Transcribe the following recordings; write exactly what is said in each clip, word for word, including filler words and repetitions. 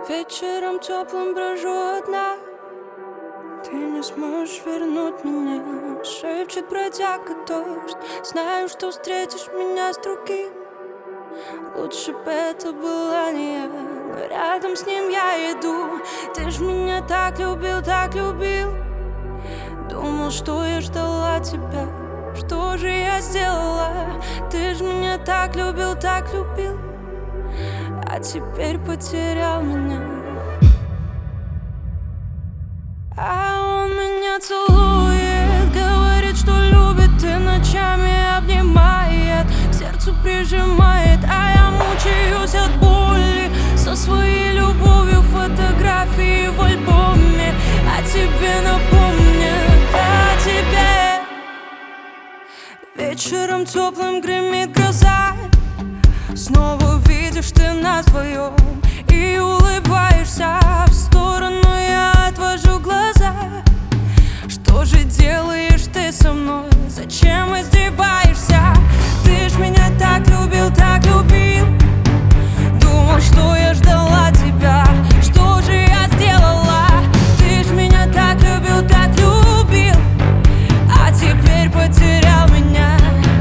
Вечером теплым брожу одна. Ты не сможешь вернуть меня. Шепчет бродяга дождь. Знаю, что встретишь меня с другим. Лучше бы это была не я, но рядом с ним я иду. Ты ж меня так любил, так любил. Думал, что я ждала тебя. Что же я сделала? Ты ж меня так любил, так любил. А теперь потерял меня. А он меня целует, говорит, что любит, и ночами обнимает, к сердцу прижимает. А я мучаюсь от боли со своей любовью. Фотографии в альбоме о тебе напомнят, о тебе. Вечером теплым гремит гроза. Снова видишь ты нас вдвоем и улыбаешься. В сторону я отвожу глаза. Что же делаешь ты со мной? Зачем издеваешься? Ты ж меня так любил, так любил. Думал, что я ждала тебя. Что же я сделала? Ты ж меня так любил, так любил. А теперь потерял меня.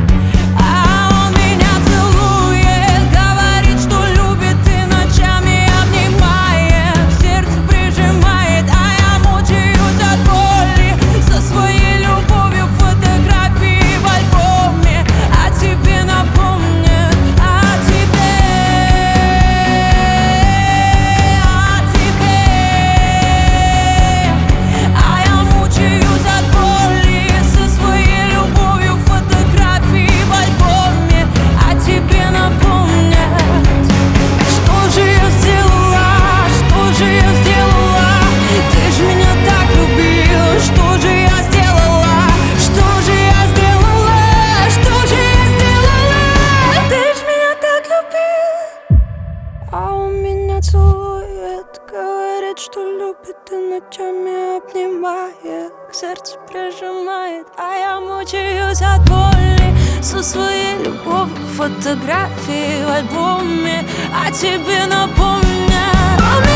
Целует, говорит, что любит, и ночами обнимает, к сердцу прижимает. А я мучаюсь от боли со своей любовью. Фотографии в альбоме о тебе напомнят.